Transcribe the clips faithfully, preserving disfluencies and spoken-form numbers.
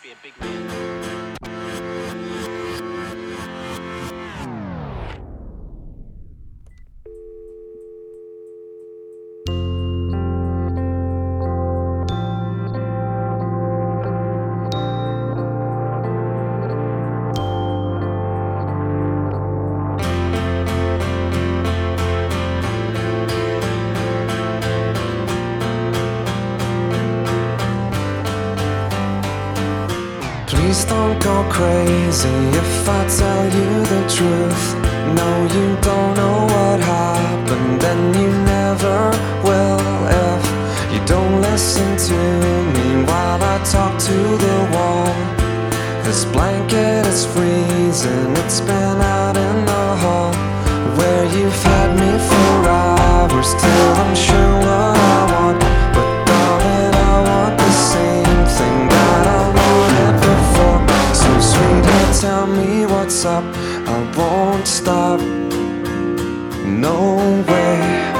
be a big man. Please don't go crazy if I tell you the truth. No, you don't know what happened, and you never will if you don't listen to me while I talk to the wall. This blanket is freezing, it's been out in the hall where you've had me for hours till I'm sure what I want. But darling, I want the same thing that I wanted before. So sweetheart, tell me what's up, I won't stop, no way.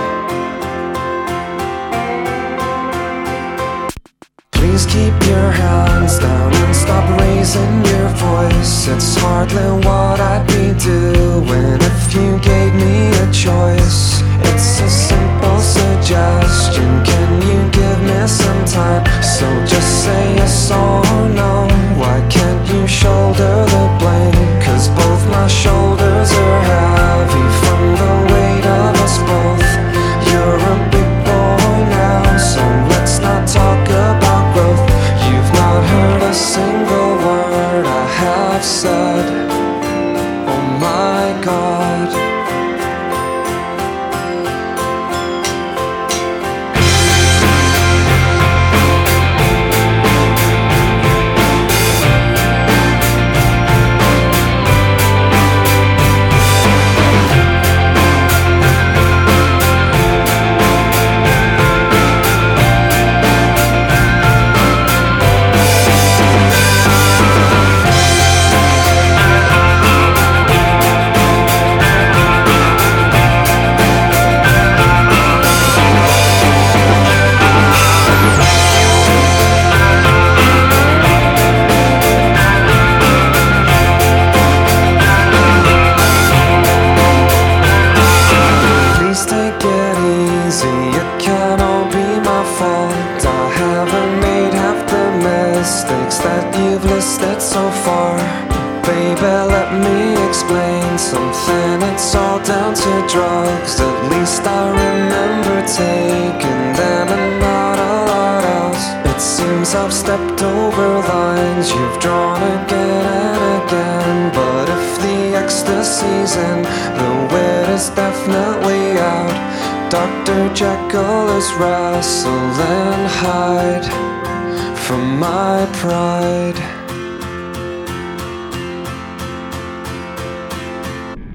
Please keep your hands down and stop raising your voice. It's hardly what I'd be doing if you gave me a choice. It's a simple suggestion, can you give me some time? So just say yes or no, why can't you shoulder the blame? Cause both my shoulders are heavy from the weight of us both. You're a big boy now, so let's not talk about growth. You've not heard a single word I have said. Oh my God. Mistakes that you've listed so far. Baby, let me explain something. It's all down to drugs. At least I remember taking them and not a lot else. It seems I've stepped over lines you've drawn again and again. But if the ecstasy's in, the wit is definitely out. Doctor Jekyll is wrestling Hyde from my pride.